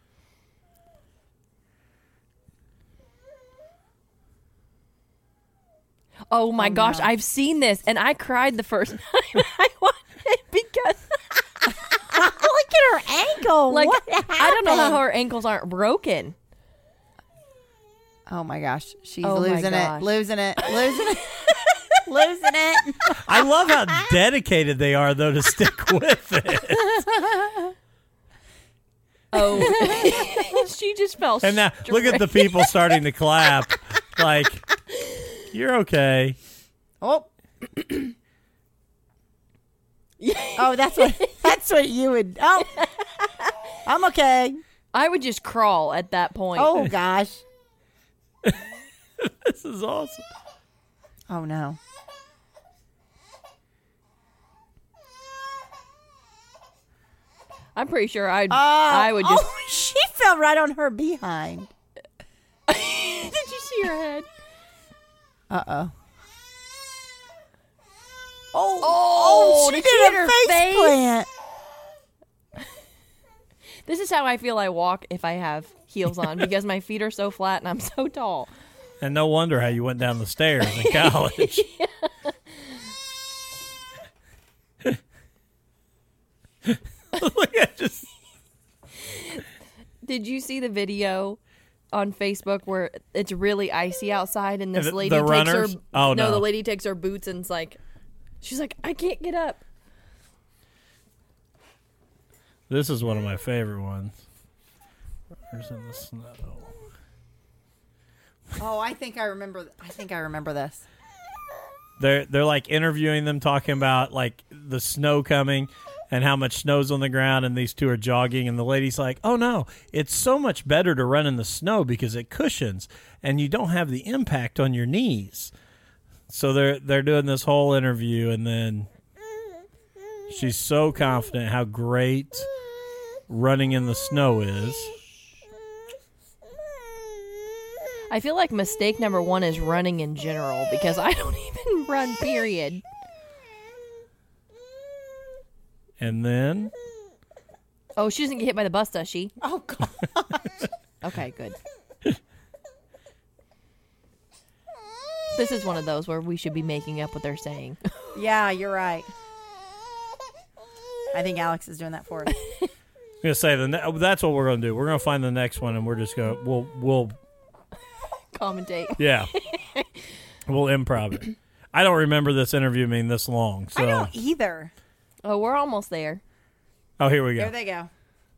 Oh my Oh, gosh, no. I've seen this, and I cried the first time I watched it because, Look at her ankle. like, What I don't know how happened? her ankles aren't broken. Oh my gosh, she's Oh my losing gosh. it, losing it, losing it, losing it. I love how dedicated they are, though, to stick with it. Oh, she just fell. And now look at the people starting to clap. Like, you're okay. Oh. Oh, that's what that's what you would. Oh, I'm okay. I would just crawl at that point. Oh gosh. This is awesome. Oh no. I'm pretty sure I'd. Oh, I would just. Oh, she fell right on her behind. Did you see her head? Uh oh. Oh, Oh, she did did she hit a her face face? plant. This is how I feel I walk if I have heels on because my feet are so flat and I'm so tall. And no wonder how you went down the stairs in college. Look at just. Did you see the video on Facebook where it's really icy outside and this The- lady the takes runners? her Oh, no, no. the lady takes her boots and it's like she's like, I can't get up. This is one of my favorite ones. Runners in the snow. Oh, I think I remember. I think I remember this. They're they're like interviewing them, talking about like the snow coming and how much snow's on the ground, and these two are jogging, and the lady's like, "Oh no, it's so much better to run in the snow because it cushions and you don't have the impact on your knees." So they're they're doing this whole interview, and then she's so confident how great running in the snow is. I feel like mistake number one is running in general because I don't even run, period. And then Oh, she doesn't get hit by the bus, does she? Oh God. Okay, good. This is one of those where we should be making up what they're saying. Yeah, you're right. I think Alex is doing that for us. I'm gonna say the ne- that's what we're gonna do. We're gonna find the next one, and we're just gonna we'll we'll Commentate. yeah we'll improv it. I don't remember this interview being this long. So I don't either. Oh, we're almost there. oh, here we go. There they go.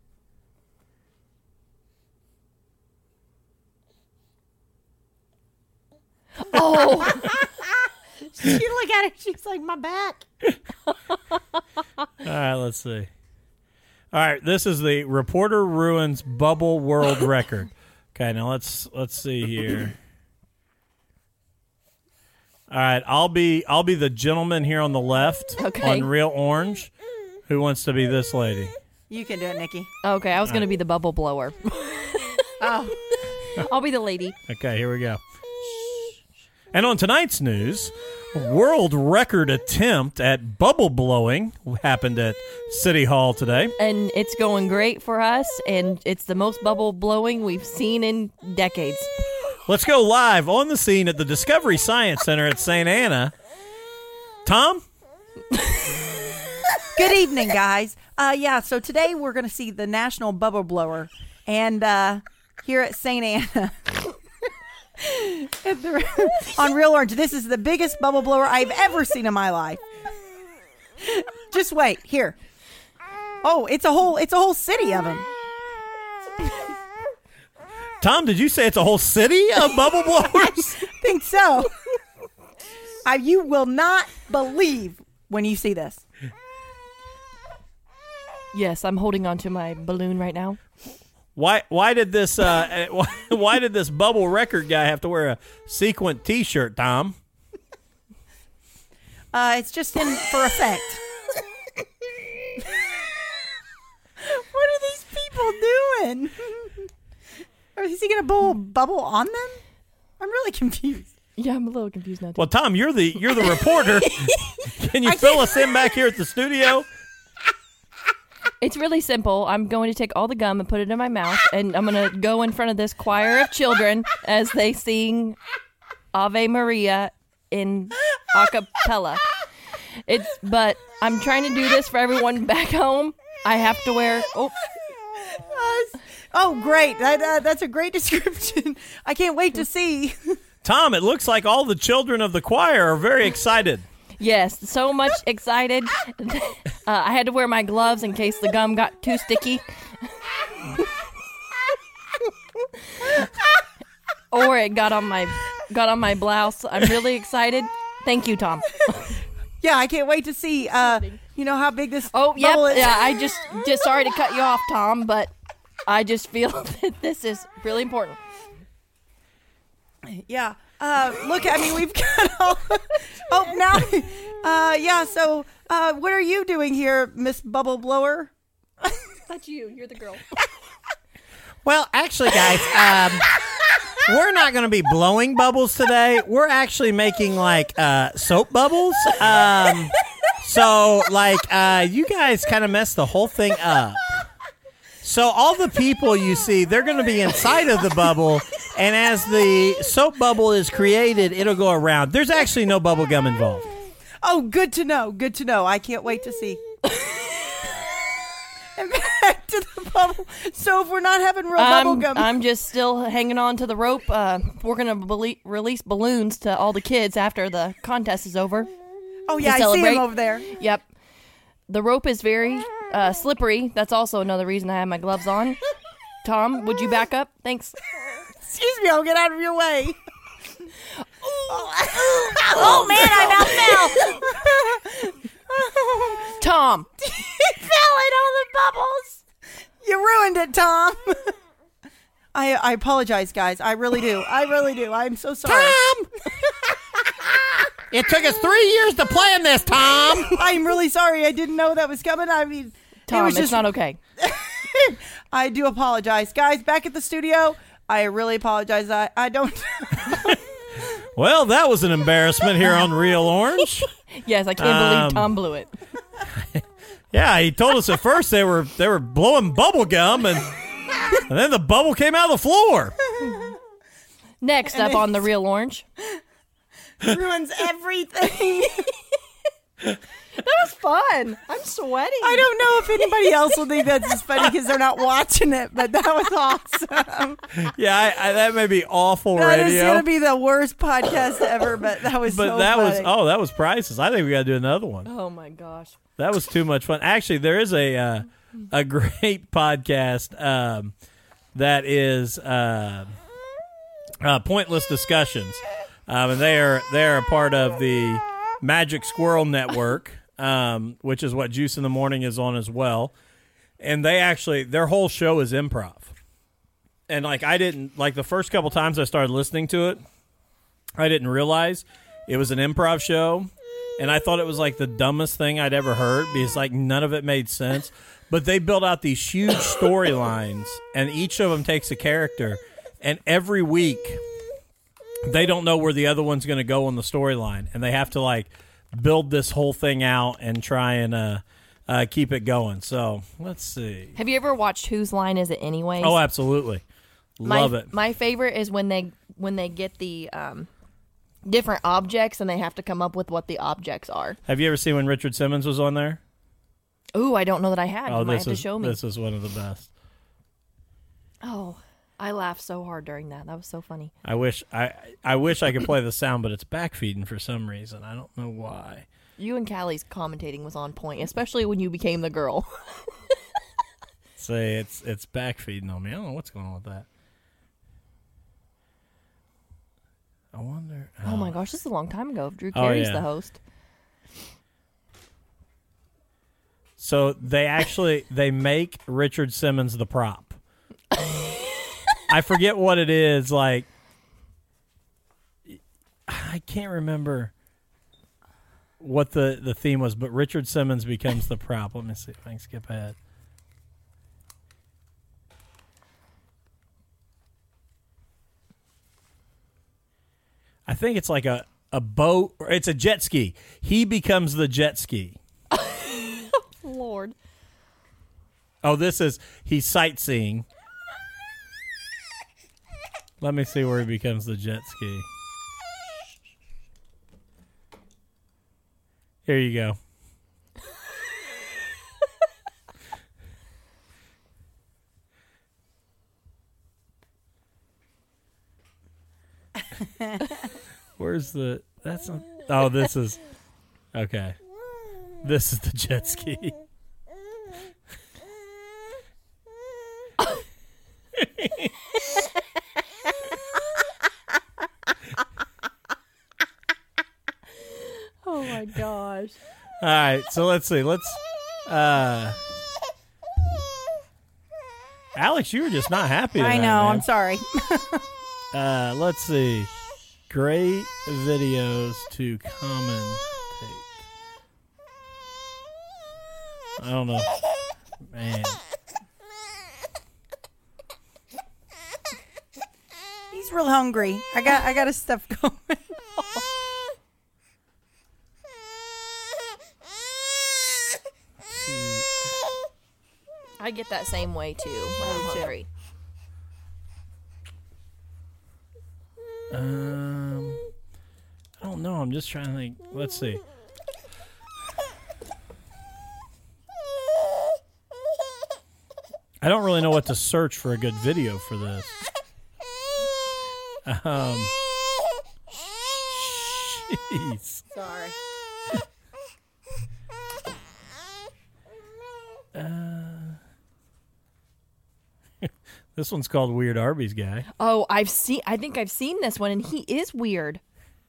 Oh, She look at it. She's like, my back. All right, let's see. All right, this is the reporter ruins bubble world record. Okay, now let's let's see here. All right, I'll be I'll be the gentleman here on the left Okay. on Real Orange. Who wants to be this lady? You can do it, Nikki. okay. I was going to be the bubble blower. Oh, I'll be the lady. Okay, here we go. And on tonight's news, world record attempt at bubble blowing happened at City Hall today. And it's going great for us, and it's the most bubble blowing we've seen in decades. Let's go live on the scene at the Discovery Science Center at Saint Anna. Tom? good evening, guys. Uh, yeah. So today we're going to see the National Bubble Blower, and uh, here at Saint Anna. At the- on Real Orange, this is the biggest bubble blower I've ever seen in my life. Just wait here. Oh, it's a whole it's a whole city of them. Tom, did you say it's a whole city of bubble blowers? Think so. I, you will not believe when you see this. Yes, I'm holding on to my balloon right now. Why why did this uh why, why did this bubble record guy have to wear a sequin t-shirt, Tom? Uh, it's just in for effect. What are these people doing? Is he going to blow a bubble on them? I'm really confused. Yeah, I'm a little confused now. Too. Well, Tom, you're the you're the reporter. Can you fill us in back here at the studio? It's really simple. I'm going to take all the gum and put it in my mouth, and I'm going to go in front of this choir of children as they sing Ave Maria in a cappella. It's, but I'm trying to do this for everyone back home. I have to wear. Oh, oh great! That, uh, that's a great description. I can't wait to see. Tom, it looks like all the children of the choir are very excited. yes, so much excited. Uh, I had to wear my gloves in case the gum got too sticky. Or it got on my got on my blouse. I'm really excited. Thank you, Tom. Yeah, I can't wait to see. Uh, you know how big this Oh, yep. bubble is. Yeah, I just just sorry to cut you off, Tom, but I just feel that this is really important. Yeah. Uh, look, I mean, we've got all. Oh, now. Uh, yeah. So, uh, what are you doing here, Miss Bubble Blower? That's you. You're the girl. Well, actually, guys, um, we're not going to be blowing bubbles today. We're actually making like uh, soap bubbles. Um, so, like, uh, you guys kind of messed the whole thing up. So all the people you see, they're going to be inside of the bubble, and as the soap bubble is created, it'll go around. There's actually no bubble gum involved. Oh, good to know. Good to know. I can't wait to see. And back to the bubble. So if we're not having real bubble I'm, gum, I'm just still hanging on to the rope. Uh, we're going to bele- release balloons to all the kids after the contest is over. oh yeah, I see celebrate. him over there. Yep. The rope is very uh, slippery. That's also another reason I have my gloves on. Tom, would you back up? Thanks. Excuse me, I'll get out of your way. Oh, man, I about fell. Tom. He fell in all the bubbles. You ruined it, Tom. I I apologize, guys. I really do. I really do. I'm so sorry. Tom! It took us three years to plan this, Tom. I'm really sorry. I didn't know that was coming. I mean, Tom, it was it's just not okay. I do apologize, guys. Back at the studio, I really apologize. I I don't. Well, that was an embarrassment here on Real Orange. Yes, I can't Um, believe Tom blew it. Yeah, he told us at first they were they were blowing bubble gum, and and then the bubble came out of the floor. Next up on the Real Orange. ruins everything. That was fun. I'm sweating. I don't know if anybody else will think that's as funny because they're not watching it, but that was awesome. Yeah, I, I, that may be awful That is radio. going to be the worst podcast ever, but that was but so that was funny. oh, that was priceless. I think we got to do another one. Oh my gosh. That was too much fun. Actually, there is a uh, a great podcast um, that is uh, uh, Pointless Discussions, um, and they are they are a part of the Magic Squirrel Network, um, which is what Juice in the Morning is on as well. And they actually their whole show is improv. And like I didn't like the first couple times I started listening to it, I didn't realize it was an improv show. And I thought it was like the dumbest thing I'd ever heard because like none of it made sense. But they built out these huge storylines, and each of them takes a character. And every week, they don't know where the other one's going to go on the storyline, and they have to like build this whole thing out and try and uh, uh, keep it going. So let's see. Have you ever watched Whose Line Is It Anyways? Oh, absolutely, my, love it. My favorite is when they when they get the um, different objects and they have to come up with what the objects are. Have you ever seen when Richard Simmons was on there? Ooh, I don't know that I had. Oh, You might this have is to show me. this is one of the best. Oh, I laughed so hard during that. That was so funny. I wish I I wish I could play the sound, but it's backfeeding for some reason. I don't know why. You and Callie's commentating was on point, especially when you became the girl. Say it's it's backfeeding on me. I don't know what's going on with that. I wonder. Oh, my gosh, this is a long time ago. If Drew Oh, Carey's yeah. the host. So they actually they make Richard Simmons the prop. I forget what it is. Like I can't remember what the, the theme was, but Richard Simmons becomes the prop. Let me see if I can skip ahead. I think it's like a, a boat, or it's a jet ski. He becomes the jet ski. Lord. Oh, this is, he's sightseeing. Let me see where he becomes the jet ski. Here you go. Where's the, that's not, oh, this is, okay. This is the jet ski. Oh my gosh. All right, so let's see. Let's, uh, Alex, you were just not happy. I tonight, know. man. I'm sorry. Uh, let's see. Great videos to commentate. I don't know. Man. He's real hungry. I got I got his stuff going. I get that same way too when I'm hungry. Um, I don't know. I'm just trying to think. Let's see. I don't really know what to search for a good video for this. Um, jeez. Sorry. This one's called Weird Arby's Guy. Oh, I've seen. I think I've seen this one, and he is weird.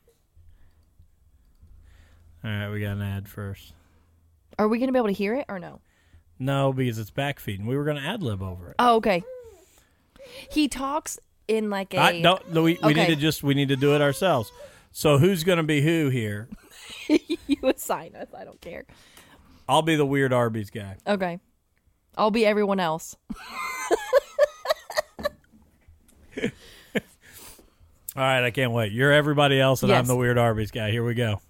All right, we got an ad first. Are we going to be able to hear it or no? No, because it's backfeed, and we were going to ad lib over it. Oh, okay. He talks in like a. I, no, no, we, we Okay. need to just we need to do it ourselves. So who's going to be who here? You assign us. I don't care. I'll be the Weird Arby's guy. Okay. I'll be everyone else. All right, I can't wait. You're everybody else, and I'm Yes. the Weird Arby's guy. Here we go.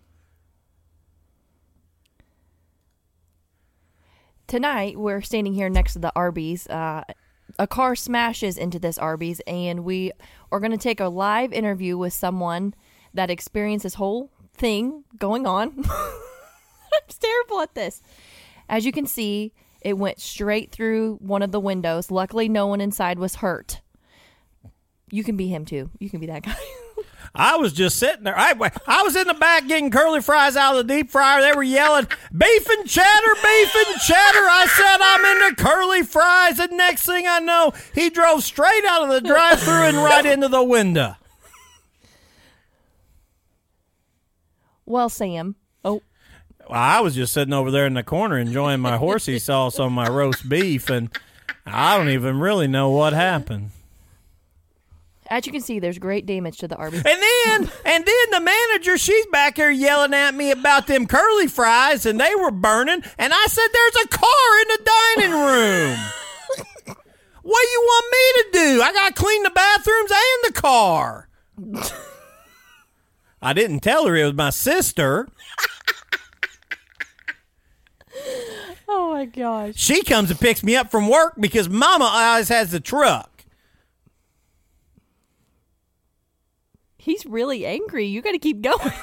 Tonight, we're standing here next to the Arby's. Uh, a car smashes into this Arby's, and we are going to take a live interview with someone that experienced this whole thing going on. I'm terrible at this. As you can see, it went straight through one of the windows. Luckily, no one inside was hurt. You can be him, too. You can be that guy. I was just sitting there. I, I was in the back getting curly fries out of the deep fryer. They were yelling, beef and cheddar, beef and cheddar. I said, I'm into curly fries. And next thing I know, he drove straight out of the drive-thru and right into the window. Well, Sam. Oh, Well, I was just sitting over there in the corner enjoying my horsey sauce on my roast beef, and I don't even really know what happened. as you can see, there's great damage to the Arby's. And then, and then the manager, she's back here yelling at me about them curly fries, and they were burning. And I said, "There's a car in the dining room. What do you want me to do? I got to clean the bathrooms and the car." I didn't tell her it was my sister. Oh my gosh. She comes and picks me up from work because Mama always has the truck. He's really angry. You got to keep going.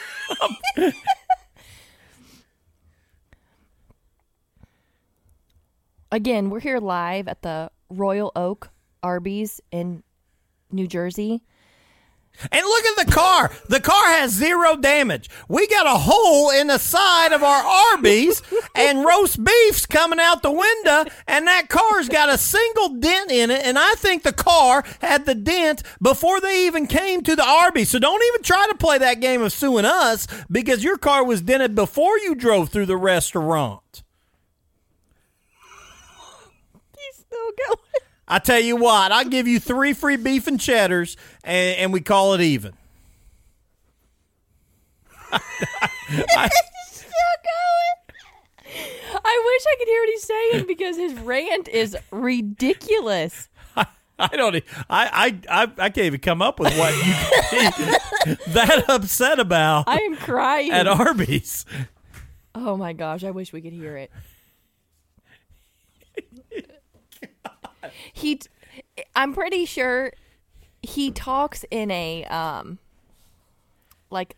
Again, we're here live at the Royal Oak Arby's in New Jersey. And look at the car. The car has zero damage. We got a hole in the side of our Arby's, and roast beef's coming out the window, and that car's got a single dent in it, and I think the car had the dent before they even came to the Arby's. So don't even try to play that game of suing us, because your car was dented before you drove through the restaurant. He's still going. I tell you what, I'll give you three free beef and cheddars, and, and we call it even. I, Still going. I wish I could hear what he's saying because his rant is ridiculous. I don't. e- I, I I I can't even come up with what you could be that upset about I am crying. at Arby's. Oh my gosh, I wish we could hear it. he, t- I'm pretty sure he talks in a um, like,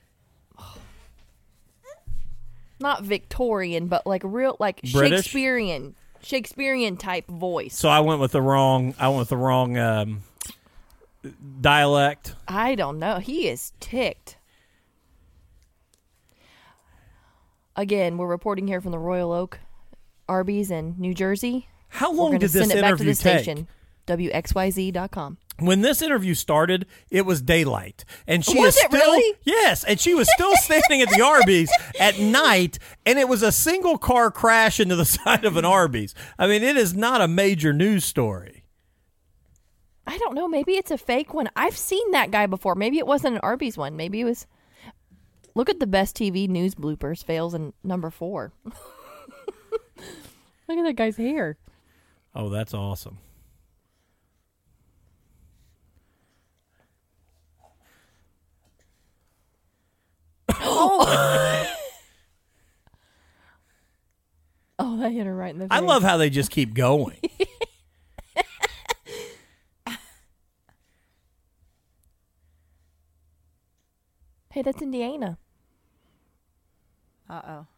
not Victorian, but like real like British? Shakespearean, Shakespearean type voice. So I went with the wrong. I went with the wrong um, dialect. I don't know. He is ticked. Again, we're reporting here from the Royal Oak Arby's in New Jersey. How We're long going to did this send it back to interview the take? station. W X Y Z dot com. When this interview started, it was daylight, and she Was is it still really? yes, and she was still standing at the Arby's at night, and it was a single car crash into the side of an Arby's. I mean, it is not a major news story. I don't know. Maybe it's a fake one. I've seen that guy before. Maybe it wasn't an Arby's one. Maybe it was. Look at the best T V news bloopers. Fails in number four. Look at that guy's hair. Oh, that's awesome. Oh, that hit her right in the face. I love how they just keep going. Hey, that's Indiana. Uh oh.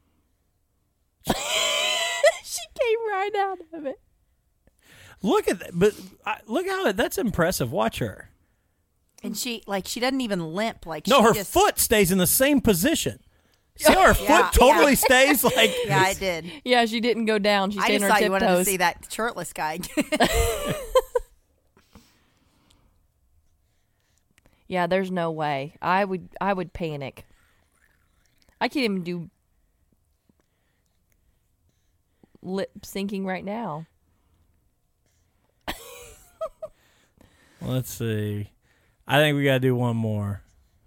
She came right out of it. Look at that, but I, look how that's impressive. Watch her. And she like she doesn't even limp. Like No, she her just, foot stays in the same position. See how her Yeah, foot totally yeah. stays like. Yeah, I did. Yeah, she didn't go down. She I stayed just on her thought you wanted to tiptoes. see that shirtless guy. Yeah, there's no way. I would. I would panic. I can't even do lip syncing right now. Let's see. I think we got to do one more.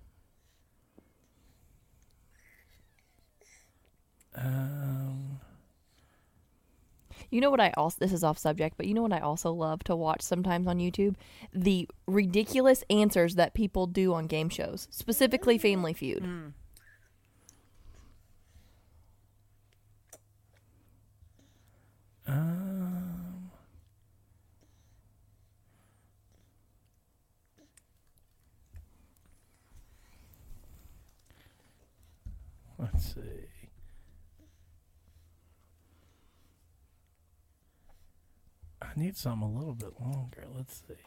Um, You know what I also, this is off subject, but you know what I also love to watch sometimes on YouTube? The ridiculous answers that people do on game shows, specifically Family Feud. Mm. um, let's see. I need something a little bit longer. Let's see.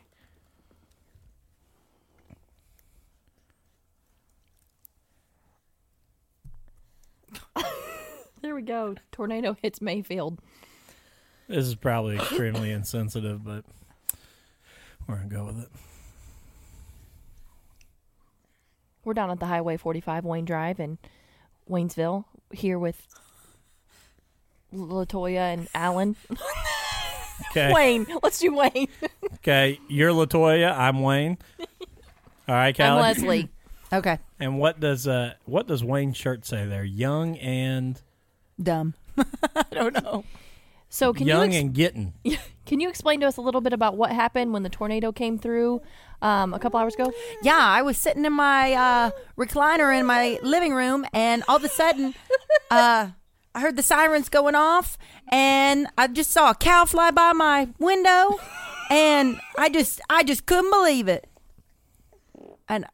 There we go. Tornado hits Mayfield. This is probably extremely insensitive, but we're going to go with it. We're down at the Highway forty-five Wayne Drive in Waynesville here with LaToya and Alan. Okay. Wayne. Let's do Wayne. Okay. You're LaToya. I'm Wayne. All right, I'm Callie. Leslie. Okay. And what does uh what does Wayne's shirt say there? Young and Dumb. I don't know. So can young you ex- and getting. can you explain to us a little bit about what happened when the tornado came through um, a couple hours ago? Yeah, I was sitting in my uh, recliner in my living room, and all of a sudden, uh, I heard the sirens going off, and I just saw a cow fly by my window, and I just, I just couldn't believe it. And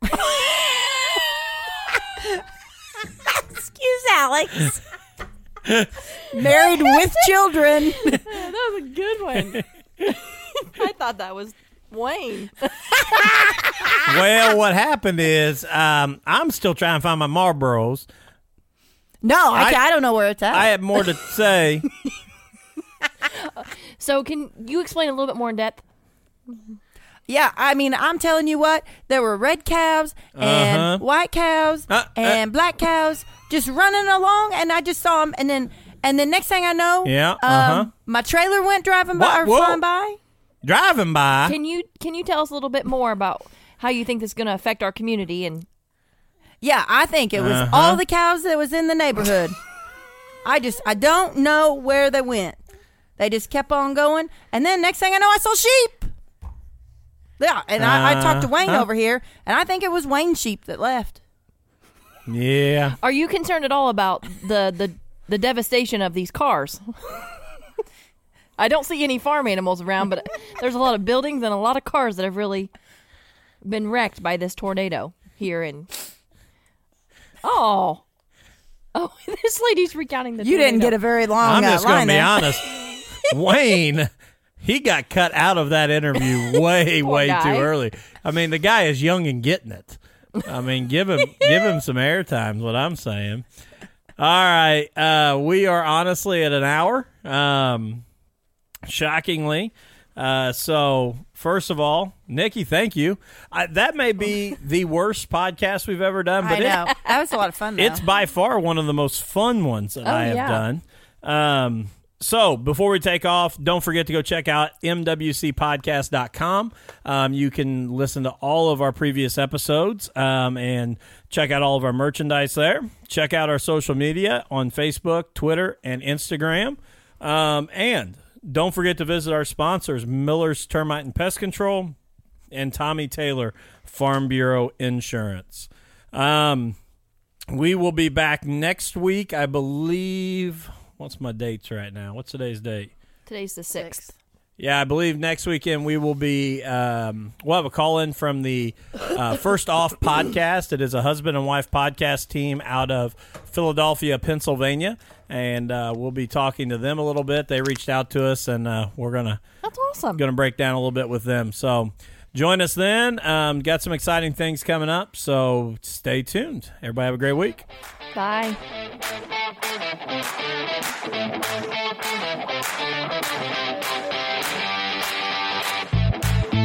excuse Alex. Married with children. That was a good one. I thought that was Wayne. Well, what happened is um, I'm still trying to find my Marlboros. No, I, I- I don't know where it's at. I have more to say. So can you explain a little bit more in depth? Yeah, I mean, I'm telling you what, there were red cows and Uh-huh. white cows Uh, uh. and black cows just running along, and I just saw them, and then and then next thing I know, Yeah, um, uh-huh. my trailer went driving by What? or Whoa. flying by. Driving by. Can you can you tell us a little bit more about how you think this is going to affect our community? And Yeah, I think it was Uh-huh. all the cows that was in the neighborhood. I just I don't know where they went. They just kept on going, and then next thing I know, I saw sheep. Yeah, and I, I talked to Wayne Uh-huh. over here, and I think it was Wayne's sheep that left. Yeah. Are you concerned at all about the the, the devastation of these cars? I don't see any farm animals around, but there's a lot of buildings and a lot of cars that have really been wrecked by this tornado here in. Oh, oh! This lady's recounting the. You tornado. didn't get a very long I'm uh, just going line to be there. honest. Wayne, he got cut out of that interview way, Poor way guy. too early. I mean, the guy is young and getting it. I mean, give him give him some airtime is what I'm saying. All right. Uh, we are honestly at an hour, um, shockingly. Uh, so, first of all, Nikki, thank you. I, that may be the worst podcast we've ever done, but I it, know. That was a lot of fun, though. it's by far one of the most fun ones that Oh, I have yeah. done. Um, so before we take off, don't forget to go check out m w c podcast dot com. Um, you can listen to all of our previous episodes um, and check out all of our merchandise there. Check out our social media on Facebook, Twitter, and Instagram. Um, and don't forget to visit our sponsors, Miller's Termite and Pest Control and Tommy Taylor Farm Bureau Insurance. Um, we will be back next week, I believe. What's my dates right now? What's today's date? Today's the sixth. Yeah, I believe next weekend we will be, um, we'll have a call-in from the uh, First Off podcast. It is a husband and wife podcast team out of Philadelphia, Pennsylvania, and uh, we'll be talking to them a little bit. They reached out to us, and uh, we're going to That's awesome. going to break down a little bit with them. So join us then. Um, got some exciting things coming up, so stay tuned. Everybody have a great week. Bye.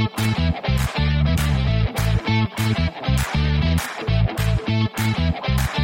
Thank you.